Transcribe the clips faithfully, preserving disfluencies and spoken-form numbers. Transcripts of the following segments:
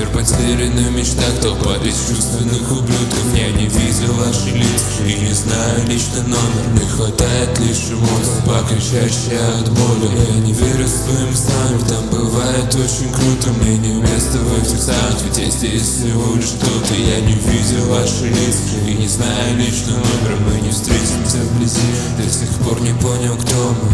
потерянных мечтах, толпа бесчувственных ублюдков. Я не видел ваши лица и не знаю лично номер. Не хватает лишь эмоций, покричащие от боли. Я не верю своим снам, там бывает очень круто. Мне не место в этих снах, ведь я здесь всего лишь кто-то. Я не видел ваши лица и не знаю лично номер. Мы не встретимся вблизи, до сих пор не понял, кто мы.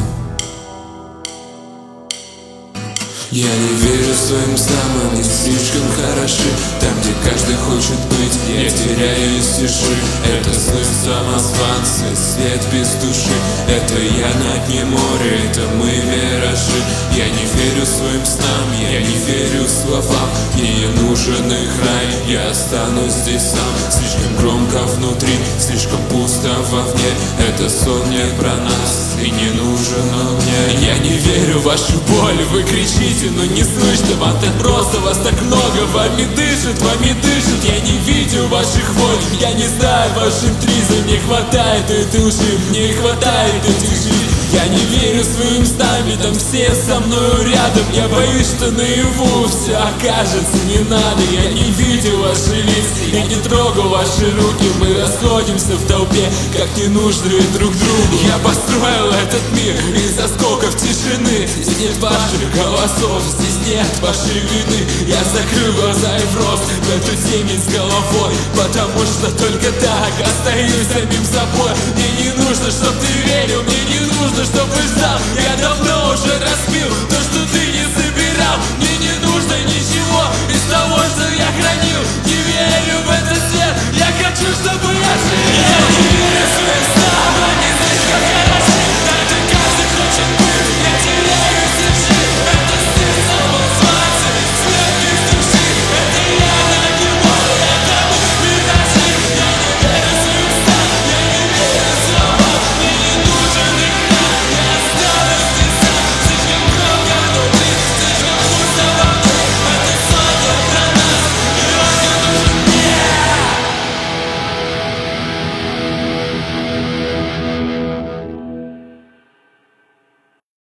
Я не верю своим снам, они слишком хороши. Там, где каждый хочет быть, я теряюсь в тиши. Это сны самозванцы, свет без души. Это я на дне моря, это мы миражи. Я не верю своим снам, я не верю словам. Мне не нужен их рай, я останусь здесь сам. Слишком громко внутри, слишком пусто вовне. Это сон не про нас и не нужен он мне. Я не верю в вашу боль, вы кричите, но не слышно. Вам так просто, вас так много, вами дышит, вами дышит. Я не видел ваших воль, я не знаю вашим тризом. Не хватает этой лжи, мне хватает этих жизней. Я не верю своим снам, там все со мною рядом. Я боюсь, что наяву все окажется не надо. Я не видел ваши лица, я не трогал ваши руки. Мы расходимся в толпе, как ненужные друг другу. Я построил этот мир из осколков тишины. Здесь нет ваших голосов, здесь нет вашей вины. Я закрыл глаза и врос в эту темень с головой, потому что только так остаюсь самим собой. Мне не нужно, чтоб ты верил, мне не нужно, чтоб ты ждал. Я давно уже распил то, что ты не собирал. Мне не